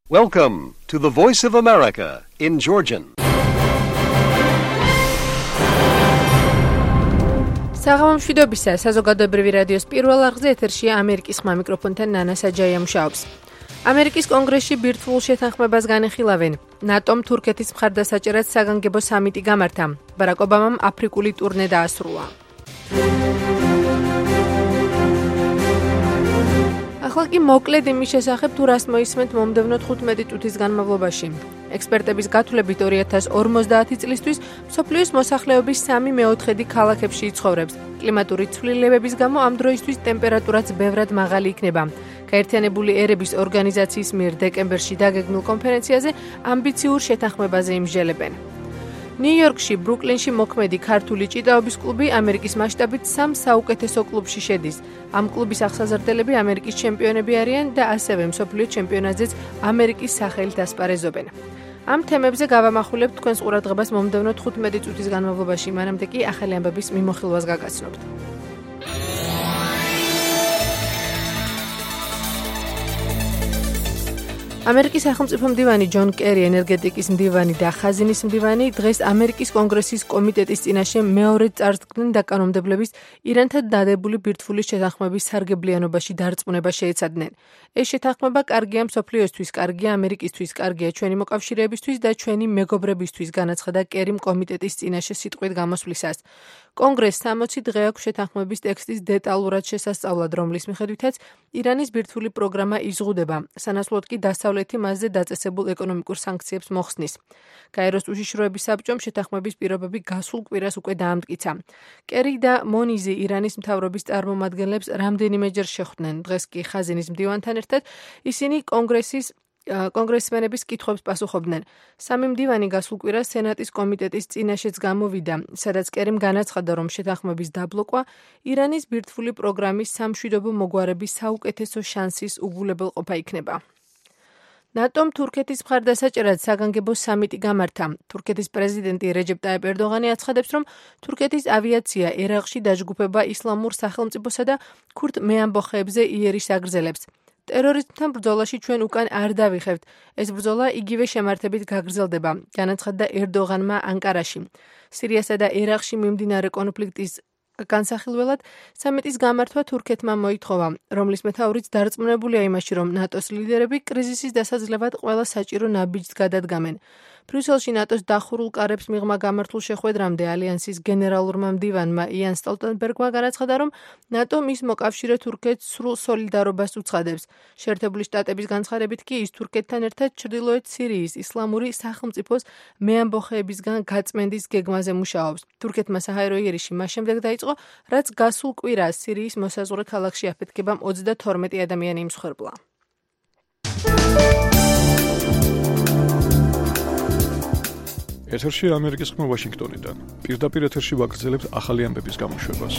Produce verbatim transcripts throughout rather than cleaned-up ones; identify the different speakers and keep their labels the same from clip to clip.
Speaker 1: Welcome to the Voice of America in Georgian.
Speaker 2: საღამომშვიდობისა, საზოგადოებრივი რადიოს პირველ არხზე ეთერშია ამერიკის ხმა მიკროფონთან ნანა საჯაია მუშაობს. ამერიკის კონგრესში ბირთვულ შეთანხმებას განეხილავენ. ნატომ თურქეთის მხარდასაჭერად საგანგებო სამიტი გამართა. ბარაკ ობამამ აფრიკული ტურნე დაასრულა. ახლა კი მოკლედ იმის შესახებ, თუ რას მოისმენთ მომდევნო თხუთმეტი წუთის განმავლობაში. ექსპერტების გათვლებით ორი ათას ორმოცდაათი წლისთვის მსოფლიოს მოსახლეობის სამი მეოთხედი ქალაქებში იცხოვრებს. კლიმატური ცვლილებების გამო ამ დროისთვის ტემპერატურაც ბევრად მაღალი იქნება. გაერთიანებული ერების ორგანიზაციის მიერ დეკემბერში დაგეგმილ კონფერენციაზე ამბიციურ შეთანხმებაზე იმსჯელებენ. ნიუ-იორკში, ბრუკლინში მოქმედი ქართული ჭიდაობის კლუბი ამერიკის მასშტაბით სამ საუკეთესო კლუბში შედის. ამ კლუბის აღსაზრდელები ამერიკის ჩემპიონები არიან და ასევე მსოფლიო ჩემპიონატზეც ამერიკის სახელით ასპარეზობენ. ამ თემებზე გავამახვილებთ თქვენს ყურადღებას მომდევნო თხუთმეტი წუთის განმავლობაში, მანამდე კი ახალი ამბების მიმოხილვას გაგაცნობთ. ამერიკის სახელმწიფო მდივანი ჯონ კერი, ენერგეტიკის მდივანი და ხაზინის მდივანი დღეს ამერიკის კონგრესის კომიტეტის წინაშე მეორედ წარსდგნენ დაკანონმდებლების ირანთან დადებული ბირთვული შეთანხმების სარგებლიანობაში დარწმუნება შეეცადნენ. ეს შეთანხმება კარგია მსოფლიოსთვის, კარგია ამერიკისთვის, კარგია ჩვენი მოკავშირეებისთვის და ჩვენი მეგობრებისთვის, განაცხადა კერიმ კომიტეტის წინაშე სიტყვით გამოსვლისას. კონგრესს სამოცი დღე აქვს შეთანხმების ტექსტის დეტალურად შესასწავლად, რომლის მიხედვითაც ირანის ბირთვული პროგრამა იზღუდება, სანაცვლოდ კი დასავლეთი მასზე დაწესებულ ეკონომიკურ სანქციებს მოხსნის. გაეროს უშიშროების საბჭომ შეთანხმების პირობები გასულ კვირას უკვე დაამტკიცა. კერი და მონიზი ირანის მთავრობის წარმომადგენლებს რამდენიმეჯერ შეხვდნენ. დღეს კი ხაზინის მდივანთან ერთად ისინი კონგრესის კონგრესმენების კითხვებს პასუხობდნენ. სამი მდივანი გასულ კვირას სენატის კომიტეტის წინაშეც გამოვიდა, სადაც კერიმ განაცხადა, რომ შეთანხმების დაბლოკვა ირანის ბირთვული პროგრამის სამშვიდობო მოგვარების საუკეთესო შანსის უგულებელყოფა იქნება. ნატომ თურქეთის მხარდასაჭერად საგანგებო სამიტი გამართა. თურქეთის პრეზიდენტი რეჯეპ ტაიპ ერდოღანი აცხადებს, რომ თურქეთის ავიაცია ერაყში დაჯგუფება ისლამურ სახელმწიფოსა და ქურდ მეამბოხეებზე იერიშს აგრძელებს. ტერორიზმთან ბრძოლაში ჩვენ უკან არ დავიხევთ. ეს ბრძოლა იგივე შემართებით გაგრძელდება, განაცხადა ერდოღანმა ანკარაში. სირიასა და ერაყში მიმდინარე კონფლიქტის განსახილველად სამიტის გამართვა თურქეთმა მოითხოვა, რომლის მეთაურიც დარწმუნებულია იმაში, რომ ნატოს ლიდერები კრიზისის დასაძლევად ყველა საჭირო ნაბიჯს გადადგამენ. ბრიუსელში ნატოს დახურულ კარებს მიღმა გამართულ შეხვედრამდე ალიანსის გენერალურმა მდივანმა იან სტოლტენბერგმა განაცხადა, რომ ნატო მის მოკავშირე თურქეთს სრულ სოლიდარობას უცხადებს. შეერთებული შტატების განცხადებით კი ის თურქეთთან ერთად ჩრდილოეთ სირიის ისლამური სახელმწიფოს მეამბოხეებისგან გაწმენდის გეგმაზე მუშაობს. თურქეთმა საჰაერო იერიში მას შემდეგ დაიწყო, რაც გასულ კვირას სირიის მოსაზღვრე ქალაქში აფეთქებამ ოცდათორმეტი ადამიანი იმსხვერპლა.
Speaker 3: ეთერში ამერიკის ხმა ვაშინგტონიდან. პირდაპირ ეთერში ვაგრძელებთ ახალი ამბების გამოშვებას.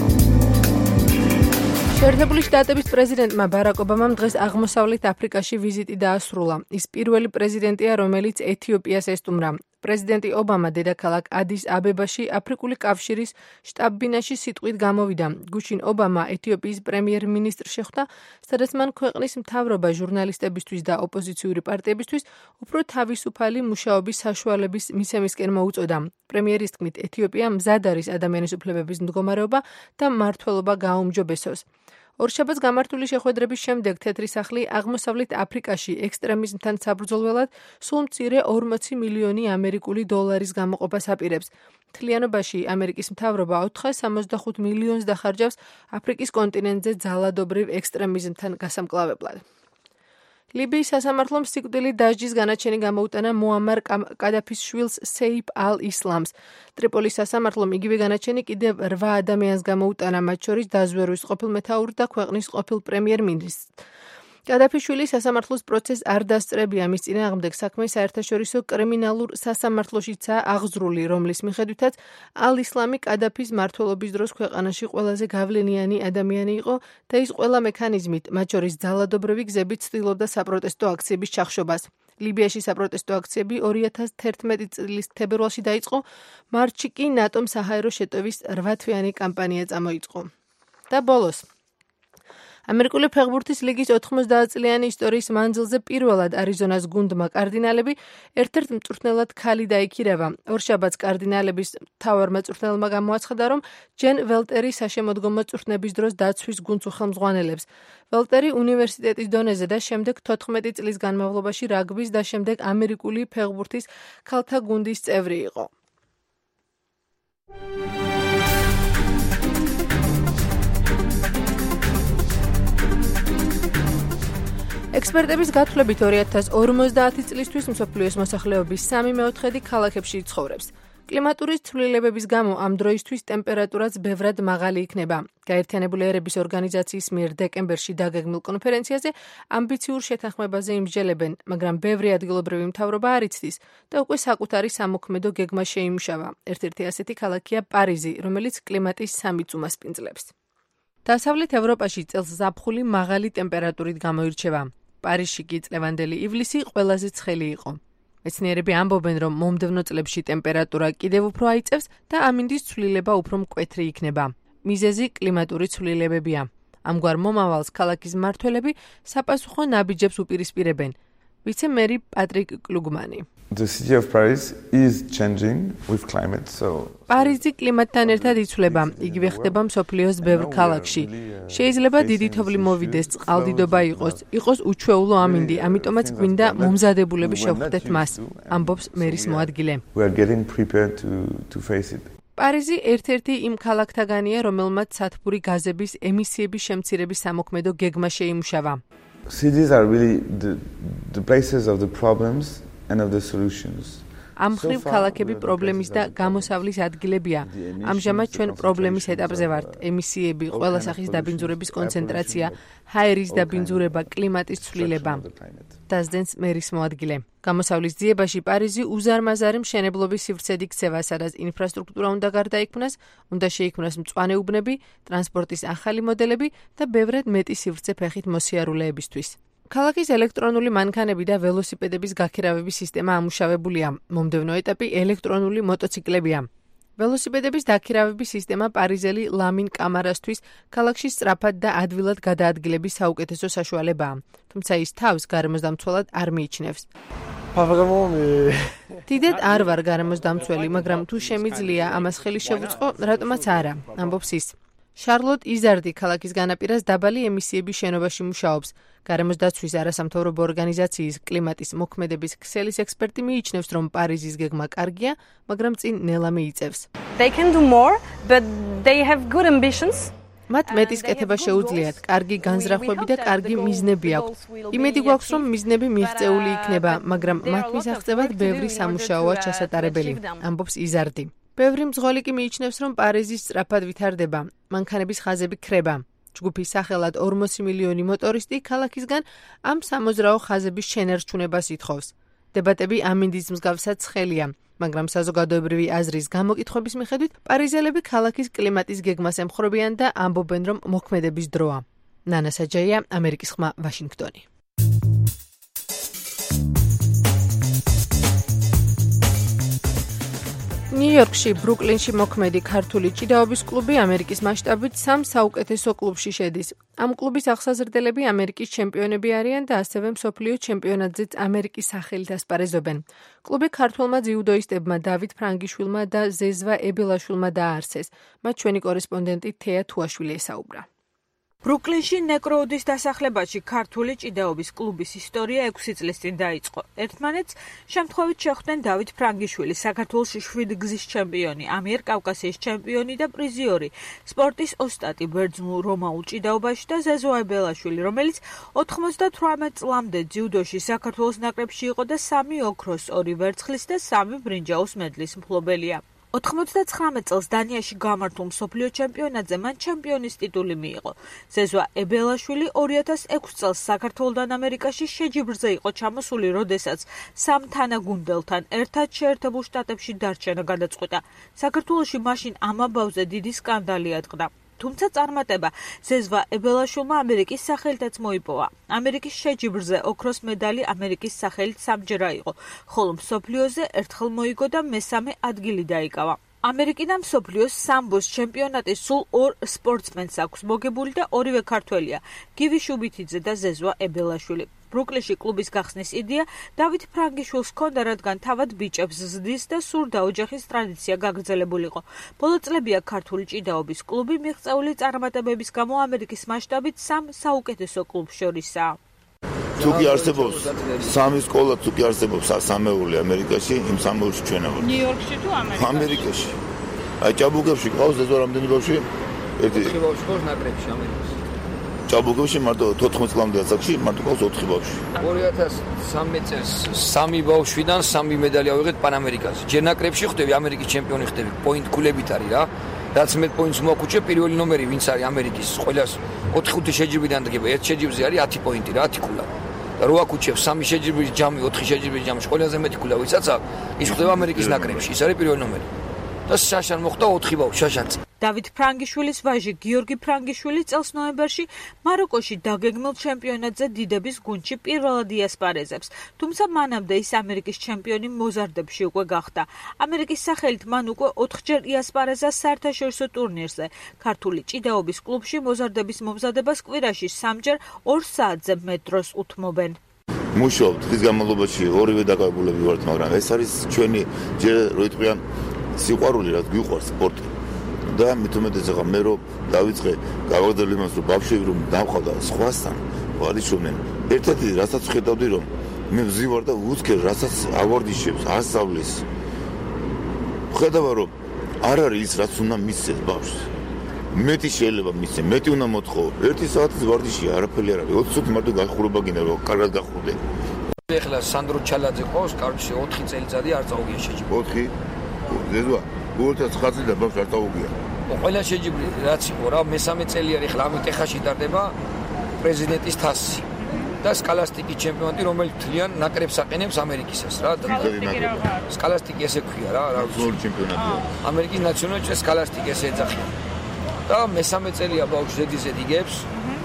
Speaker 2: შეერთებული შტატების პრეზიდენტმა ბარაკ ობამამ დღეს აღმოსავლეთ აფრიკაში ვიზიტი დაასრულა. ის პირველი პრეზიდენტია, რომელიც ეთიოპიას ესტუმრა. პრეზიდენტი ობამა დედაქალაქ ადის აბებაში აფრიკული კავშირის შტაბ-ბინაში სიტყვით გამოვიდა. გუშინ ობამა ეთიოპიის პრემიერ-მინისტრს შეხვდა, სადაც მან ქვეყნის მთავრობა ჟურნალისტებისთვის და ოპოზიციური პარტიებისთვის უფრო თავისუფალი მუშაობის საშუალების მიცემისკენ მოუწოდა. პრემიერის თქმით, ეთიოპია მზად არის ადამიანის უფლებების მდგომარეობა და მმართველობა გააუმჯობესოს. ორშაბათს გამართული შეხვედრების შემდეგ თეთრი სახლი აღმოსავლეთ აფრიკაში ექსტრემიზმთან საბრძოლველად სულ მცირე ორმოცი მილიონი ამერიკული დოლარის გამოყოფას აპირებს. მთლიანობაში ამერიკის მთავრობა ოთხას სამოცდახუთ მილიონს დახარჯავს აფრიკის კონტინენტზე ძალადობრივ ექსტრემიზმთან გასამკლავებლად. ლიბიის სასამართლომ სიკვდილით დასჯის განაჩენი გამოუტანა მუამარ კადაფის შვილს სეიფ ალ-ისლამს. ტრიპოლის სასამართლომ იგივე განაჩენი კიდევ რვა ადამიანს გამოუტანა, მათ შორის დაზვერვის ყოფილ მეთაურს და ქვეყნის ყოფილ პრემიერ-მინისტრს. კადაფის შვილი სასამართლოს პროცესს არ დასწრებია, მის წინააღმდეგ საქმე საერთაშორისო კრიმინალურ სასამართლოშიცაა აღძრული, რომლის მიხედვითაც ალ-ისლამი კადაფის მმართველობის დროს ქვეყანაში ყველაზე გავლენიანი ადამიანი იყო და ის ყველა მექანიზმით, მათ შორის ძალადობრივი გზებით ცდილობდა საპროტესტო აქციების ჩახშობას. ლიბიაში საპროტესტო აქციები ორი ათას თერთმეტი წლის თებერვალში დაიწყო, მარტში კი ნატომ საჰაერო შეტევის რვა თვიანი კამპანია წამოიწყო. და ბოლოს ამერიკული ფეხბურთის ლიგის ოთხმოცდაათ წლიანი ისტორიის მანძილზე პირველად არიზონას გუნდმა კარდინალები ერთ-ერთ მწვრთნელად ქალი დაიქირება. ორშაბათს კარდინალების მთავარ მოწვრთნელმა გამოაცხადა, რომ ჯენ ველტერი საშემოდგომო მწვრთნების დროს დაცვის გუნდს უხელმძღვანელებს. ველტერი უნივერსიტეტის დონეზე და შემდეგ თოთხმეტი წლის განმავლობაში რაგბის და შემდეგ ამერიკული ფეხბურთის ქალთა გუნდის წევრი იყო. ექსპერტების გათვლებით ორი ათას ორმოცდაათი წლისთვის მსოფლიოს მოსახლეობის სამი მეოთხედი ქალაქებში ცხოვრობს. კლიმატური ცვლილებების გამო ამ დროისთვის ტემპერატურაც ბევრად მაღალი იქნება. გაერთიანებული ერების ორგანიზაციის მიერ დეკემბერში დაგეგმილ კონფერენციაზე ამბიციურ შეთანხმებაზე იმსჯელებენ, მაგრამ ბევრი ადგილობრივი მთავრობა არ იცდის და უკვე საკუთარი სამოქმედო გეგმა შეიმუშავა. ერთ-ერთი ასეთი ქალაქია პარიზი, რომელიც კლიმატის სამი უმასპინძლებს. დასავლეთ ევროპაში წელს ზაფხული მაღალი ტემპერატურით გამოირჩევა. პარიზში კი წლევანდელი ივლისი ყველაზე ცხელი იყო. მეცნიერები ამბობენ, რომ მომდევნო წლებში ტემპერატურა კიდევ უფრო აიწევს და ამინდის ცვლილება უფრო მკვეთრი იქნება. მიზეზი კლიმატური ცვლილებებია. ამგვარ მომავალს ქალაქის მმართველები საპასუხო ნაბიჯებს უპირისპირებენ. ვიცე-მერი პატრიკ კლუგმანი.
Speaker 4: The city of Paris is changing with climate, so
Speaker 2: პარიზი კლიმატთან ერთად იცვლება. იგივე ხდება მსოფლიოს ბევრ ქალაქში. შეიძლება დიდი თოვლი მოვიდეს, წყალდიდობა იყოს, იყოს უჩვეულო ამინდი, ამიტომაც გვინდა მომზადებულები შევხვდეთ მას, ამბობს მერის მოადგილე.
Speaker 4: we are getting prepared to to face it.
Speaker 2: პარიზი ერთ-ერთი იმ ქალაქთაგანია, რომელმაც სათბური გაზების ემისიების შემცირების სამოქმედო გეგმა შეიმუშავა.
Speaker 4: Cities are really the the places of the problems and of the solutions.
Speaker 2: ამ ხრივ ქალაქები პრობლემის და გამოსავლის ადგილებია. ამჟამად ჩვენ პრობლემის ეტაპზე ვართ. ემისიები, ყველა სახის დაბინძურების კონცენტრაცია, ჰაერის დაბინძურება, კლიმატის ცვლილება. დასძენს მერის მოადგილე. გამოსავლის ძიებაში პარიზი უზარმაზარი მშენებლობის სივრცედ იქცევა, სადაც ინფრასტრუქტურა უნდა გარდაიქმნას, უნდა შეიქმნას მწვანე უბნები, ტრანსპორტის ახალი მოდელები და ბევრად მეტი სივრცე ფეხით მოსიარულეებისთვის. ქალაქის ელექტრონული მანქანები და ველოსიპედების გაქირავების სისტემა ამუშავებულია. მომდევნო ეტაპი ელექტრონული მოტოციკლებია. ველოსიპედების დაქირავების სისტემა პარიზელი ლამინ კამარასთვის ქალაქში სწრაფად და ადვილად გადაადგილების საუკეთესო საშუალებაა. თუმცა ის თავს გარემოს დამცველად არ მიიჩნევს. დიდად არ ვარ გარემოს დამცველი, მაგრამ თუ შემიძლია ამას ხელი შევუწყო, რატომაც არა, ამბობს ის. შარლოტ იზარდი ქალაქის განაპირას დაბალი ემისიების შენობაში მუშაობს. გარემოს დაცვის არასამთავრობო ორგანიზაციის კლიმატის მოქმედების ქსელის ექსპერტი მიიჩნევს, რომ პარიზის გეგმა კარგია, მაგრამ წინ ნელა მიიწევს.
Speaker 5: They can do more, but they have good ambitions.
Speaker 2: მათ მეტის კეთება შეუძლიათ, კარგი განზრახვები და კარგი მიზნები აქვთ. იმედი გვაქვს, რომ მიზნები მიღწეული იქნება, მაგრამ მათ მისაღწევად ბევრი სამუშაოა ჩასატარებელი, ამბობს იზარდი. ბევრი მძღოლი კი მიიჩნევს, რომ პარიზი სწრაფად ვითარდება, მანქანების ხაზები ქრება. ჯგუფის სახელად ორმოცი მილიონი მოტორისტი ქალაქისგან ამ სამოძრაო ხაზების შენარჩუნებას ითხოვს. დებატები ამინდის მსგავსად ცხელია, მაგრამ საზოგადოებრივი აზრის გამოკითხვების მიხედვით პარიზელები ქალაქის კლიმატის გეგმას ემხრობიან და ამბობენ, რომ მოქმედების დროა. ნანა საჯაია, ამერიკის ხმა, ვაშინგტონი. ნიუ-იორკში, ბრუკლინში მოქმედი ქართული ჭიდაობის კლუბი ამერიკის მასშტაბით სამ საუკეთესო კლუბში შედის. ამ კლუბის აღსაზრდელები ამერიკის ჩემპიონები არიან და ასევე მსოფლიო ჩემპიონატზეც ამერიკის სახელით ასპარეზობენ. კლუბი ქართველმა ძიუდოისტებმა დავით ფრანგიშვილმა და ზეზვა ებელაშვილმა დააარსეს. მათ ჩვენი კორესპონდენტი თეა თუაშვილი ესაუბრა.
Speaker 6: ბრუკლინში ნეკროუდის დასახლებაში ქართული ჭიდაობის კლუბის ისტორია ექვსი წლის წინ დაიწყო. ერთმანეთს შემთხვევით შეხვდნენ დავით ფრანგიშვილი, საქართველოში შვიდ გზის ჩემპიონი, ამიერკავკასიის ჩემპიონი და პრიზიორი, სპორტის ოსტატი ბერძნულ-რომაულ ჭიდაობაში და ზეზო ებელაშვილი, რომელიც ოთხმოცდათვრამეტ წლამდე ძიუდოში საქართველოს ნაკრებში იყო და სამი ოქროს, ორი ვერცხლის და სამი ბრინჯაოს მედლის მფლობელია. ოთხმოცდაცხრამეტ წელს დანიაში გამართულ მსოფლიო ჩემპიონატზე მან ჩემპიონის ტიტული მიიღო. ზეზვა ებელაშვილი ორი ათას ექვსი წელს საქართველოდან ამერიკაში შეჯიბრზე იყო ჩამოსული, როდესაც სამ თანაგუნდელთან ერთად შეერთებულ შტატებში დარჩენა გადაწყვიტა. საქართველოში მაშინ ამ ამბავზე დიდი სკანდალი ატყდა. თუმცა წარმატება ზეზვა ებელაშვილმა ამერიკის სახელითაც მოიპოვა. ამერიკის შეჯიბრზე ოქროს მედალი ამერიკის სახელით სამჯერ აიღო, ხოლო მსოფლიოზე ერთხელ მოიგო და მესამე ადგილი დაიკავა. ამერიკიდან მსოფლიოს სამბოს ჩემპიონატი სულ ორ სპორტსმენს აქვს მოგებული და ორივე ქართველია. გივი შუბითიძე და ზეზვა ებელაშვილი. ბრუკლინში კლუბის გახსნის იდეა დავით ფრანგიშვილს ჰქონდა, რადგან თავად ბიჭებს ზრდის და სურდა ოჯახის ტრადიცია გაგრძელებულიყო. ბოლო წლებია ქართული ჭიდაობის კლუბი მიღწეული წარმატებების გამო ამერიკის მასშტაბით სამ საუკეთესო კლუბს შორისაა.
Speaker 7: თუ კი არსებობს სამი სკოლა, თუ კი არსებობს სამეული ამერიკაში, იმ სამეულში ჩვენ ვართ.
Speaker 5: ნიუ-იორკში თუ ამერიკაში?
Speaker 7: ამერიკაში. აი ჭაბუკებში ყავს ზეზო რამდენი ბავშვი? ერთი
Speaker 8: ბავშვი ყავს ნაკრებში ამერიკაში.
Speaker 7: ჭაბუკებში მარტო თოთხმეტ წლამდე ასაკში მარტო ყავს ოთხი ბავშვი.
Speaker 8: ორი ათას სამი წელს სამი ბავშვიდან სამი медаლი ავიღეთ პანამერიკაზე. ჯერ ნაკრებში ხდები, ამერიკის ჩემპიონი ხდები, პოინტ ქულებით არის რა. რაც მე პოინტს მოაქვს, პირველი ნომერი ვინც არის ამერიკის, ყველას ოთხი ხუთი შეჯიბრიდან დგება, ერთ შეჯიბრზე არის ათი პოინტი რა, ათი ქულა. და რვა ქუჩებს, სამი შეჯიბრის ჯამი, ოთხი შეჯიბრის ჯამში ყველაზე მეტი ქულა ვისაც აქვს, ის ხდება ამერიკის ნაკრებში, ის არის პირველი ნომერი. და შაშან მოხდა ოთხი ბავშვი, შაშანც.
Speaker 6: დავით ფრანგიშვილის ვაჟი გიორგი ფრანგიშვილი წელს ნოემბერში მაროკოში დაგეგმილ ჩემპიონატზე დიდების გუნდში პირველად იასპარეზებს. თუმცა მანამდე ის ამერიკის ჩემპიონი მოზარდებში უკვე გახდა. ამერიკის სახელით მან უკვე ოთხჯერ იასპარეზა საერთაშორისო ტურნირზე. ქართული ჭიდაობის კლუბში მოზარდების მომზადებას კვირაში სამჯერ ორ საათზე მეტროს უთმობენ.
Speaker 7: მუშაობ დღის განმავლობაში ორივე დაკავებულები ვართ, მაგრამ ეს არის ჩვენი ჯერ რო იტყვიან სიყვარული, რაც გვიყვარს სპორტი. და მithumetes ახლა მე რო დავიწყე გავაგრძელე იმას რომ ბავშვები რომ დავხავდა სხვასთან ვარიშობდნენ ერთ-ერთი რასაც ხედავდი რომ მე ვზივარ და უცქერ რასაც ავარდიშებს ასწავლის ხედავ რომ არ არის ის რაც უნდა მისცეს ბავშვს მეტი შეიძლება მისცე მეტი უნდა მოთხოვო ერთი საათის ვარდიში არაფერი არ არის ოცი წუთი მარტო გახურება გინდა რომ კარგად გახურდე
Speaker 8: ეხლა სანდრო ჩალაძე ყავს კარგში ოთხი წელიწადი არ წაუგია შეჯიბრი
Speaker 7: ოთხი ზეზვა გულთაც ხაზი და ბავშვს არ წაუგია
Speaker 8: ყველა შეჯიბრი რაც იყო რა მესამე წელი არის ხლა ამით ეხაში ტარდება პრეზიდენტის თასი და სკალასტიკის ჩემპიონატი რომელიც თლიან ნაკრებს აყენებს ამერიკისას რა სკალასტიკი ესე ქვია რა რა
Speaker 7: გოლ ჩემპიონატია
Speaker 8: ამერიკის ნაციონალური სკალასტიკი ესე ეძახიან და მესამე წელია ბავშვი ზედიზე იგებს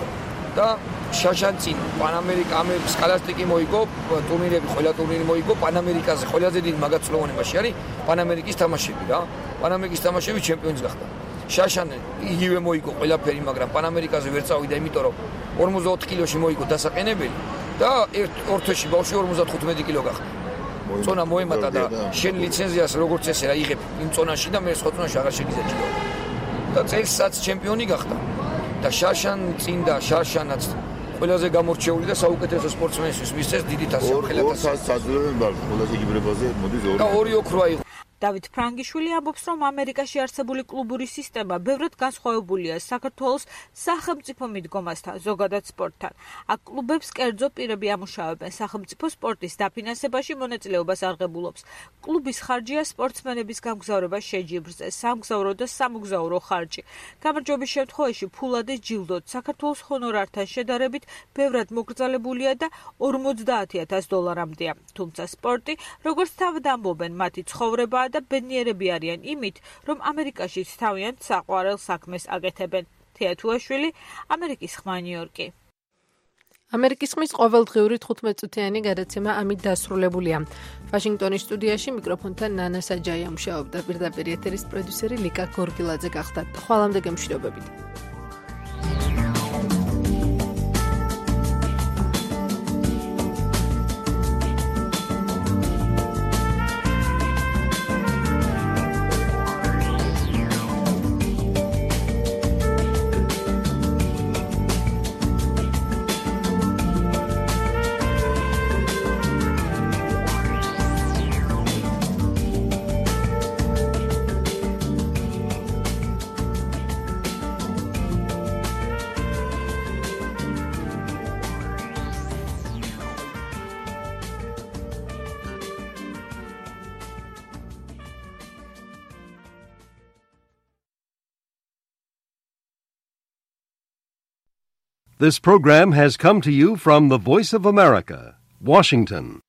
Speaker 8: და შაშანცინ პანამერიკა ამერიკის სკალასტიკი მოიგო ტურნირები ყველა ტურნირი მოიგო პანამერიკაზე ყველაზე დიდი მაგაცვლოვანებაში არის პანამერიკის თამაშები რა პანამერიკის თამაშები ჩემპიონის გახდა შაშან იგივე მოიგო ყველაფერი მაგრამ პანამერიკაზე ვერ წავიდა იმიტომ რომ ორმოცდაოთხ კილოში მოიგო დასაყენებელი და ერთ ორთვეში ბავშვი ორმოცდახუთმეტი კილო გახდა წონა მოემატა და შენ ლიცენზიას როგორც ესე რა იღებ იმ წონაში და მე სხვა წონაში აღარ შეგიძლია ჭიდაობა და წელსაც ჩემპიონი გახდა და შაშან წინ და შაშანაც ყველაზე გამორჩეული და საუკეთესო სპორტსმენისთვის მისცეს დიდი თასი
Speaker 7: ორ საათს საძლებენ ბავშვს ყველა შეჯიბრებაზე მოდის ორი
Speaker 8: და ორი ოქროა იყო
Speaker 6: დავით ფრანგიშვილი ამბობს, რომ ამერიკაში არსებული კლუბური სისტემა ბევრად განსხვავებულია საქართველოს სახელმწიფო მიდგომასთან, ზოგადად სპორტთან. აქ კლუბებს კერძო პირები ამუშავებენ, სახელმწიფო სპორტის დაფინანსებაში მონაწილეობას აღებულობს. კლუბის ხარჯია სპორტსმენების გამგზავრება შეჯიბრზე, სამგზავრო და სამოგზაურო ხარჯი. გამარჯვების შემთხვევაში ფულადი ჯილდოთ საქართველოს ჰონორართან შედარებით ბევრად მოკრძალებულია და ორმოცდაათი ათას დოლარამდეა. თუმცა სპორტი, როგორც თავად ამბობენ, მათი ცხოვრება და ბედნიერები არიან იმით, რომ ამერიკაში თავიანთ საყვარელ საქმეს აკეთებენ. თეათუაშვილი, ამერიკის ხმა ნიუ-იორკი.
Speaker 2: ამერიკის ხმის ყოველდღიური თხუთმეტწუთიანი გადაცემა ამით დასრულებულია. ვაშინგტონის სტუდიაში მიკროფონთან ნანა საჯაია მუშაობდა, პირდაპირ ეთერის პროდიუსერი ლიკა გორგილაძე გახდათ. ხვალამდე გემშვიდობებით.
Speaker 1: This program has come to you from the Voice of America, Washington.